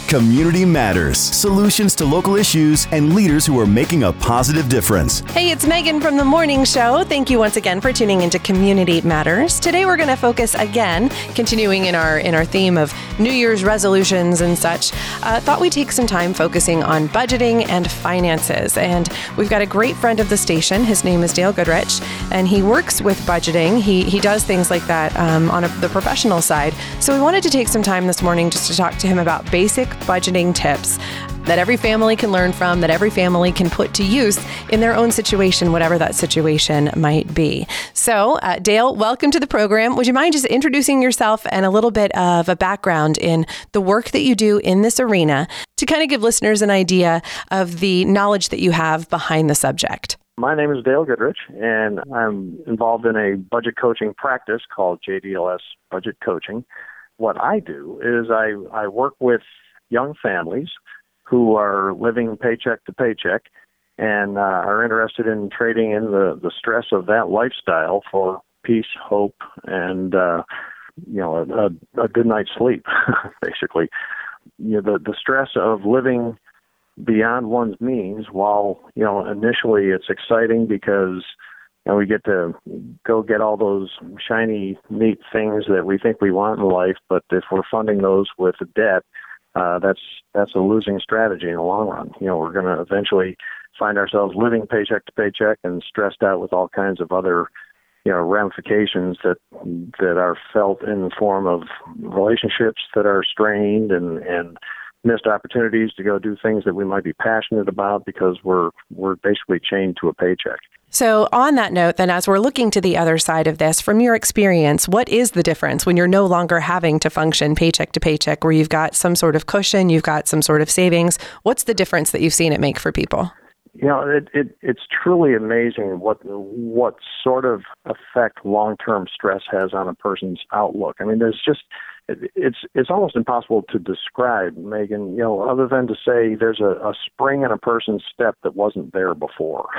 Community Matters. Solutions to local issues and leaders who are making a positive difference. Hey, it's Megan from The Morning Show. Thank you once again for tuning into Community Matters. Today we're going to focus again, continuing in our theme of New Year's resolutions and such. Thought we'd take some time focusing on budgeting and finances. And we've got a great friend of the station. His name is Dale Goodrich, and he works with budgeting. He does things like that on the professional side. So we wanted to take some time this morning just to talk to him about basic budgeting tips that every family can learn from, that every family can put to use in their own situation, whatever that situation might be. So, Dale, welcome to the program. Would you mind just introducing yourself and a little bit of a background in the work that you do in this arena to kind of give listeners an idea of the knowledge that you have behind the subject? My name is Dale Goodrich, and I'm involved in a budget coaching practice called JDLS Budget Coaching. What I do is I work with young families who are living paycheck to paycheck and are interested in trading in the stress of that lifestyle for peace, hope, and a good night's sleep, basically. The stress of living beyond one's means, while initially it's exciting because we get to go get all those shiny, neat things that we think we want in life, but if we're funding those with debt, that's a losing strategy in the long run. We're going to eventually find ourselves living paycheck to paycheck and stressed out with all kinds of other ramifications that are felt in the form of relationships that are strained and missed opportunities to go do things that we might be passionate about because we're basically chained to a paycheck. So on that note, then, as we're looking to the other side of this, from your experience, what is the difference when you're no longer having to function paycheck to paycheck, where you've got some sort of cushion, you've got some sort of savings? What's the difference that you've seen it make for people? It's truly amazing what sort of effect long-term stress has on a person's outlook. I mean, it's almost impossible to describe, Megan, other than to say there's a spring in a person's step that wasn't there before.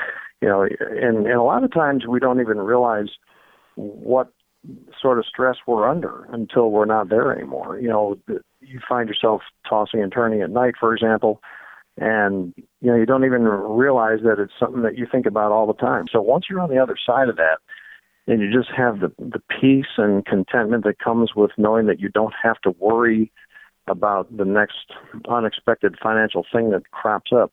And a lot of times we don't even realize what sort of stress we're under until we're not there anymore. You find yourself tossing and turning at night, for example, and you don't even realize that it's something that you think about all the time. So once you're on the other side of that, and you just have the peace and contentment that comes with knowing that you don't have to worry about the next unexpected financial thing that crops up,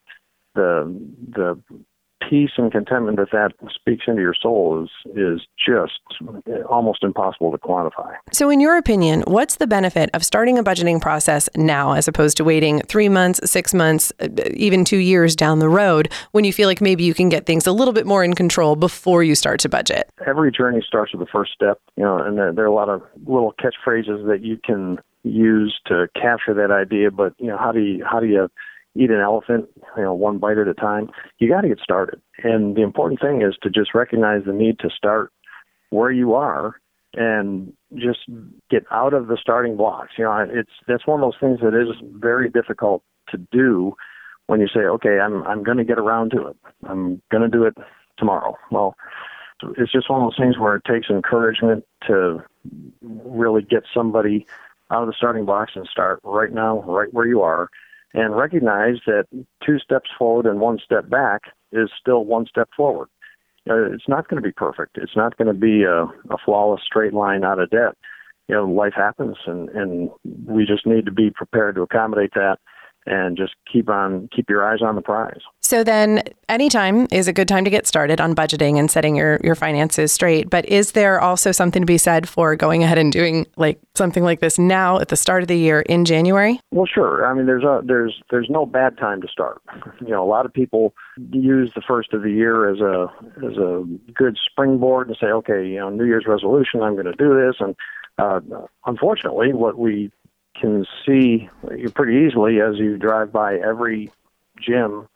the peace and contentment that speaks into your soul is just almost impossible to quantify. So in your opinion, what's the benefit of starting a budgeting process now as opposed to waiting 3 months, 6 months, even 2 years down the road when you feel like maybe you can get things a little bit more in control before you start to budget? Every journey starts with the first step, and there are a lot of little catchphrases that you can use to capture that idea, but how do you eat an elephant, one bite at a time? You got to get started. And the important thing is to just recognize the need to start where you are and just get out of the starting blocks. That's one of those things that is very difficult to do when you say, okay, I'm going to get around to it. I'm going to do it tomorrow. Well, it's just one of those things where it takes encouragement to really get somebody out of the starting blocks and start right now, right where you are, and recognize that 2 steps forward and 1 step back is still 1 step forward. It's not going to be perfect. It's not going to be a flawless straight line out of debt. Life happens, and we just need to be prepared to accommodate that and just keep your eyes on the prize. So then anytime is a good time to get started on budgeting and setting your finances straight. But is there also something to be said for going ahead and doing like something like this now at the start of the year in January? Well, sure. I mean, there's no bad time to start. A lot of people use the first of the year as a good springboard and say, okay, New Year's resolution, I'm going to do this. And unfortunately, what we can see pretty easily as you drive by every gym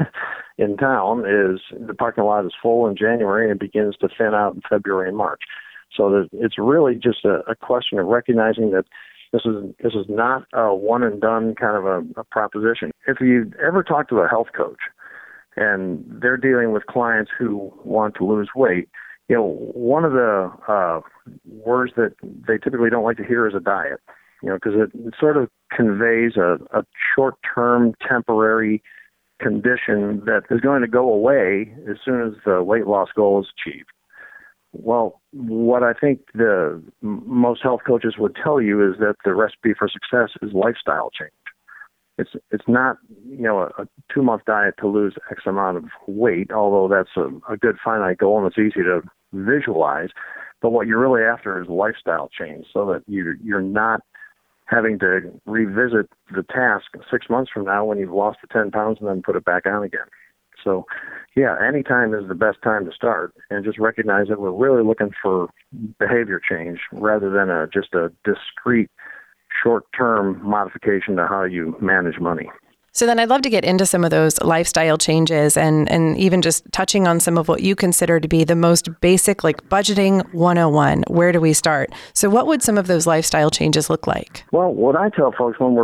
in town is the parking lot is full in January and it begins to thin out in February and March. So it's really just a question of recognizing that this is not a one and done kind of a proposition. If you ever talk to a health coach and they're dealing with clients who want to lose weight, one of the words that they typically don't like to hear is a diet. Because it sort of conveys a short-term temporary condition that is going to go away as soon as the weight loss goal is achieved. Well, what I think the most health coaches would tell you is that the recipe for success is lifestyle change. It's not, a 2-month diet to lose X amount of weight, although that's a good finite goal and it's easy to visualize. But what you're really after is lifestyle change, so that you're not having to revisit the task 6 months from now when you've lost the 10 pounds and then put it back on again. So, yeah, any time is the best time to start, and just recognize that we're really looking for behavior change rather than just a discrete short-term modification to how you manage money. So then I'd love to get into some of those lifestyle changes and even just touching on some of what you consider to be the most basic, like budgeting 101. Where do we start? So what would some of those lifestyle changes look like? Well, what I tell folks when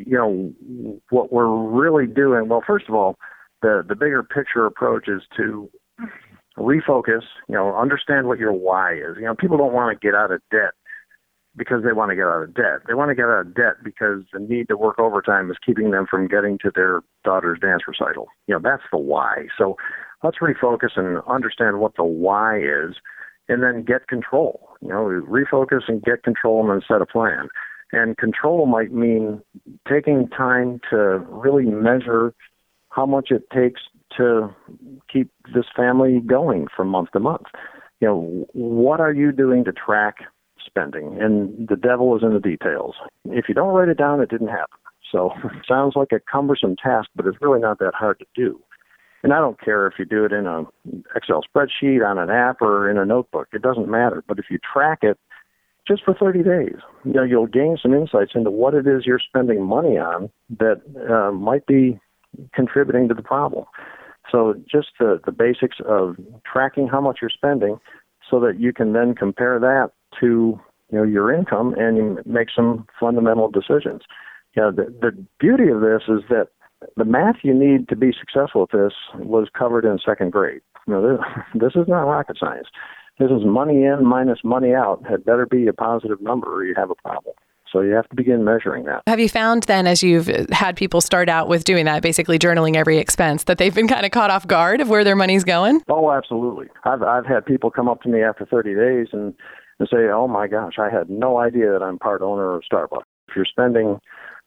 what we're really doing, well, first of all, the bigger picture approach is to refocus, understand what your why is. People don't want to get out of debt because they want to get out of debt. They want to get out of debt because the need to work overtime is keeping them from getting to their daughter's dance recital. That's the why. So let's refocus and understand what the why is, and then get control. Refocus and get control and then set a plan. And control might mean taking time to really measure how much it takes to keep this family going from month to month. What are you doing to track spending? And the devil is in the details. If you don't write it down, it didn't happen. So it sounds like a cumbersome task, but it's really not that hard to do. And I don't care if you do it in an Excel spreadsheet, on an app, or in a notebook. It doesn't matter. But if you track it just for 30 days, you'll gain some insights into what it is you're spending money on that might be contributing to the problem. So just the basics of tracking how much you're spending so that you can then compare that to your income and you make some fundamental decisions. The beauty of this is that the math you need to be successful at this was covered in second grade. This is not rocket science. This is money in minus money out. It better be a positive number or you have a problem. So you have to begin measuring that. Have you found then, as you've had people start out with doing that, basically journaling every expense, that they've been kind of caught off guard of where their money's going? Oh, absolutely. I've had people come up to me after 30 days and say, oh my gosh, I had no idea that I'm part owner of Starbucks. If you're spending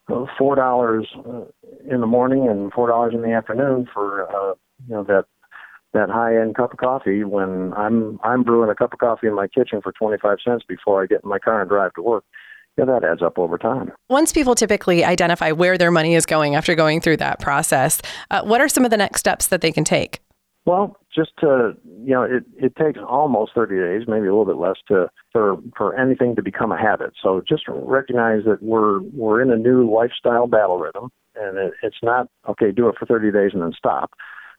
$4 in the morning and $4 in the afternoon for that high-end cup of coffee, when I'm brewing a cup of coffee in my kitchen for 25 cents before I get in my car and drive to work, that adds up over time. Once people typically identify where their money is going after going through that process, what are some of the next steps that they can take? Well, just to, it takes almost 30 days, maybe a little bit less, for anything to become a habit. So just recognize that we're in a new lifestyle battle rhythm, and it's not, okay, do it for 30 days and then stop.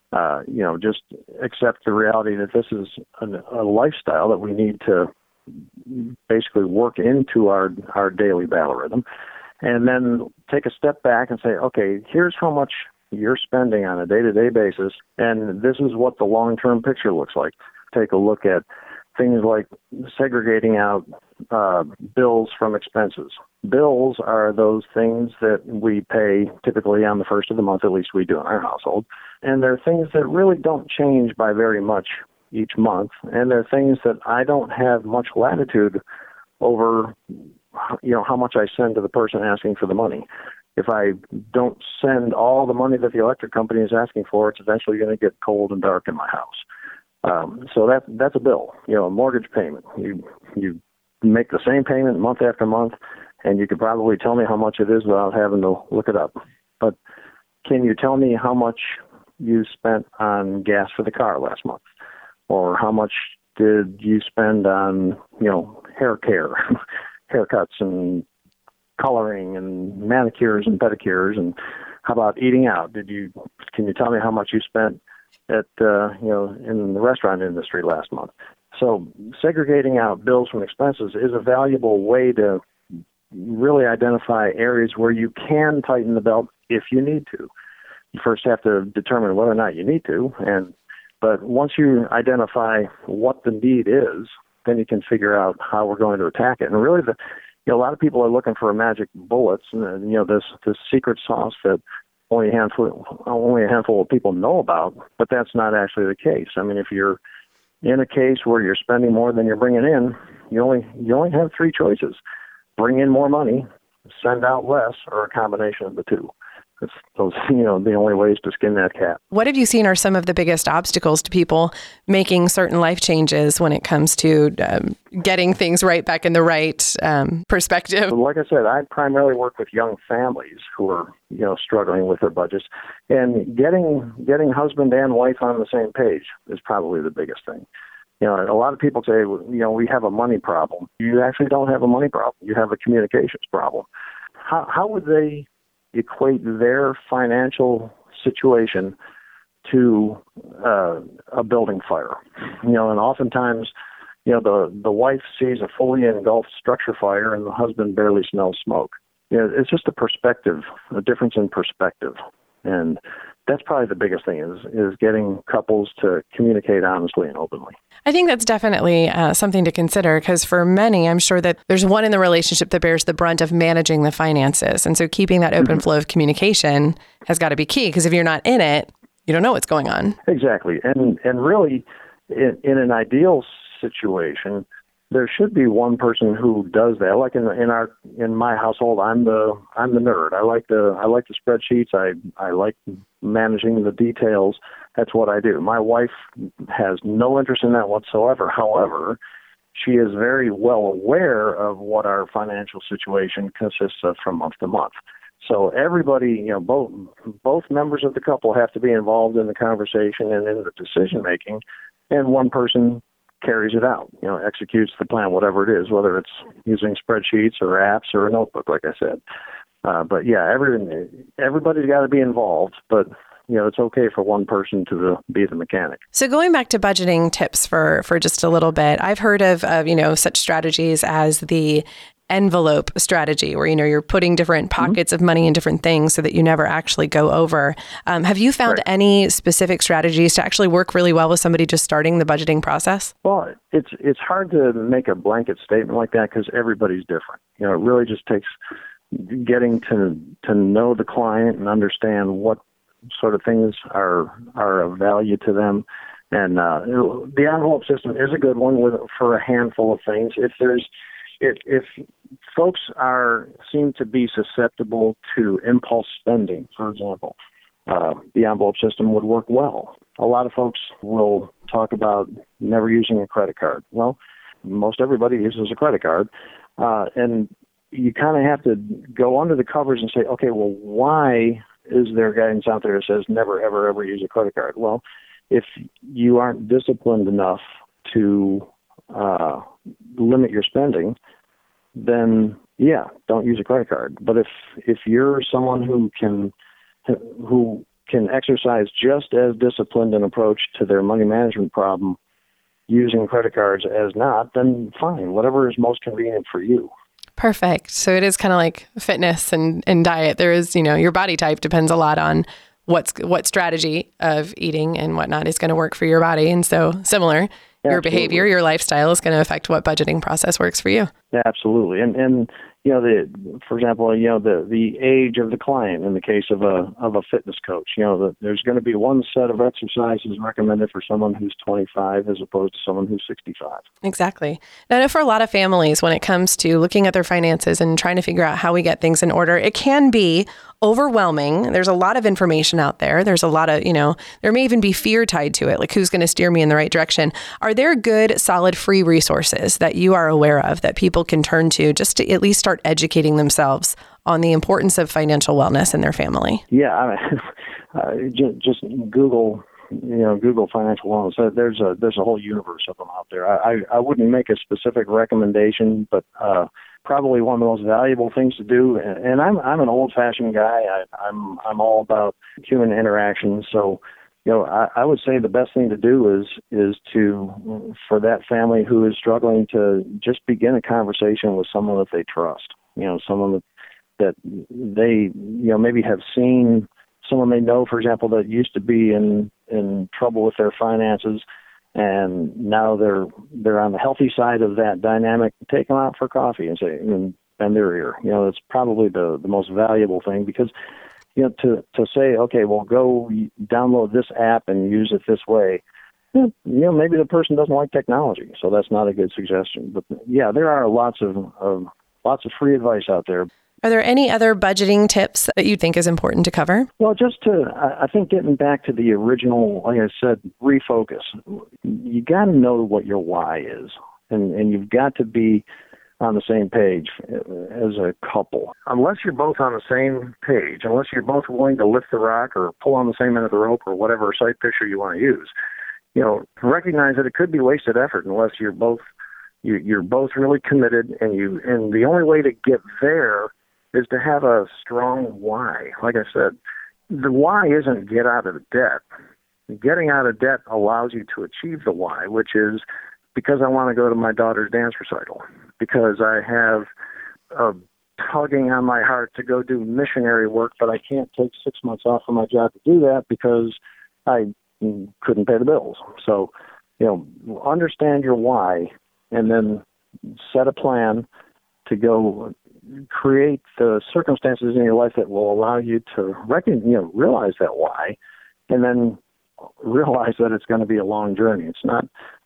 Just accept the reality that this is a lifestyle that we need to basically work into our daily battle rhythm, and then take a step back and say, okay, here's how much you're spending on a day-to-day basis, and this is what the long-term picture looks like. Take a look at things like segregating out bills from expenses. Bills are those things that we pay typically on the first of the month, at least we do in our household, and they're things that really don't change by very much each month, and they're things that I don't have much latitude over, how much I send to the person asking for the money. If I don't send all the money that the electric company is asking for, it's eventually going to get cold and dark in my house. So that's a bill, a mortgage payment. You make the same payment month after month, and you could probably tell me how much it is without having to look it up. But can you tell me how much you spent on gas for the car last month? Or how much did you spend on, hair care, haircuts and coloring and manicures and pedicures? And how about eating out? Can you tell me how much you spent at, in the restaurant industry last month? So segregating out bills from expenses is a valuable way to really identify areas where you can tighten the belt if you need to. You first have to determine whether or not you need to, but once you identify what the need is, then you can figure out how we're going to attack it. And really, a lot of people are looking for a magic bullets, and this secret sauce that only a handful of people know about. But that's not actually the case. I mean, if you're in a case where you're spending more than you're bringing in, you only have three choices: bring in more money, send out less, or a combination of the two. It's those, the only ways to skin that cat. What have you seen are some of the biggest obstacles to people making certain life changes when it comes to getting things right back in the right perspective? Like I said, I primarily work with young families who are, struggling with their budgets, and getting husband and wife on the same page is probably the biggest thing. A lot of people say, we have a money problem. You actually don't have a money problem. You have a communications problem. How would they equate their financial situation to a building fire? And oftentimes, the wife sees a fully engulfed structure fire and the husband barely smells smoke. It's just a difference in perspective. And that's probably the biggest thing is getting couples to communicate honestly and openly. I think that's definitely something to consider, because for many, I'm sure that there's one in the relationship that bears the brunt of managing the finances. And so keeping that open flow of communication has got to be key, because if you're not in it, you don't know what's going on. Exactly. And really, in an ideal situation, there should be one person who does that. Like in my household, I'm the nerd. I like the spreadsheets. I like managing the details. That's what I do. My wife has no interest in that whatsoever. However, she is very well aware of what our financial situation consists of from month to month. So everybody, both members of the couple have to be involved in the conversation and in the decision making, and one person carries it out, executes the plan, whatever it is, whether it's using spreadsheets or apps or a notebook, like I said. But yeah, everybody's got to be involved, but it's okay for one person to be the mechanic. So going back to budgeting tips for just a little bit, I've heard of such strategies as the envelope strategy, where you're putting different pockets of money in different things so that you never actually go over. Have you found any specific strategies to actually work really well with somebody just starting the budgeting process? Well, it's hard to make a blanket statement like that because everybody's different. It really just takes getting to know the client and understand what sort of things are of value to them. And the envelope system is a good one for a handful of things. If folks seem to be susceptible to impulse spending, for example, the envelope system would work well. A lot of folks will talk about never using a credit card. Well, most everybody uses a credit card, and you kind of have to go under the covers and say, okay, well, why is there guidance out there that says never, ever, ever use a credit card? Well, if you aren't disciplined enough to limit your spending, then don't use a credit card. But if you're someone who can exercise just as disciplined an approach to their money management problem using credit cards as not, then fine, whatever is most convenient for you. Perfect. So it is kind of like fitness and diet. There is, your body type depends a lot on what strategy of eating and whatnot is going to work for your body. And so similar, your behavior, your lifestyle is going to affect what budgeting process works for you. Yeah, absolutely. And for example, the age of the client in the case of a fitness coach, there's going to be one set of exercises recommended for someone who's 25 as opposed to someone who's 65. Exactly. Now, I know for a lot of families, when it comes to looking at their finances and trying to figure out how we get things in order, it can be overwhelming. There's a lot of information out there. There's a lot of, there may even be fear tied to it, like who's going to steer me in the right direction. Are there good, solid, free resources that you are aware of that people can turn to just to at least start educating themselves on the importance of financial wellness in their family? Yeah, just Google, Google financial wellness. There's a whole universe of them out there. I wouldn't make a specific recommendation, but probably one of the most valuable things to do. And I'm an old-fashioned guy. I'm all about human interaction. So, I would say the best thing to do is to, for that family who is struggling, to just begin a conversation with someone that they trust. Someone that they maybe have seen, someone they know, for example, that used to be in trouble with their finances, and now they're on the healthy side of that dynamic. Take them out for coffee and say, bend their ear. It's probably the most valuable thing, because to say, okay, well, go download this app and use it this way. Maybe the person doesn't like technology, so that's not a good suggestion. But yeah, there are lots of free advice out there. Are there any other budgeting tips that you think is important to cover? Well, I think getting back to the original, like I said, refocus. You got to know what your why is, and you've got to be on the same page as a couple. Unless you're both on the same page, unless you're both willing to lift the rock or pull on the same end of the rope or whatever sight picture you want to use, recognize that it could be wasted effort unless you're both really committed, and the only way to get there is to have a strong why. Like I said, the why isn't get out of debt. Getting out of debt allows you to achieve the why, which is because I want to go to my daughter's dance recital, because I have a tugging on my heart to go do missionary work, but I can't take 6 months off from my job to do that because I couldn't pay the bills. So, understand your why, and then set a plan to go create the circumstances in your life that will allow you to realize that why, and then realize that it's going to be a long journey. It's not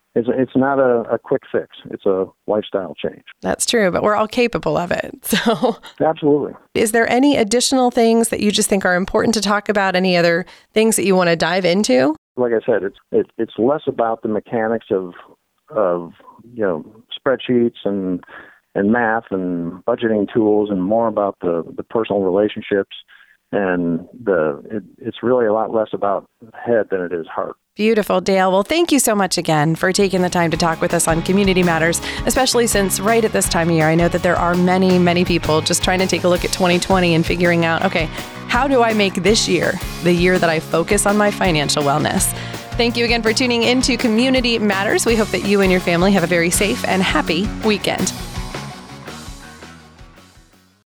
a quick fix. It's a lifestyle change. That's true, but we're all capable of it. So, absolutely. Is there any additional things that you just think are important to talk about? Any other things that you want to dive into? Like I said, it's less about the mechanics of spreadsheets and math and budgeting tools, and more about the personal relationships, and it's really a lot less about head than it is heart. Beautiful, Dale. Well, thank you so much again for taking the time to talk with us on Community Matters, especially since right at this time of year, I know that there are many, many people just trying to take a look at 2020 and figuring out, okay, how do I make this year the year that I focus on my financial wellness? Thank you again for tuning in to Community Matters. We hope that you and your family have a very safe and happy weekend.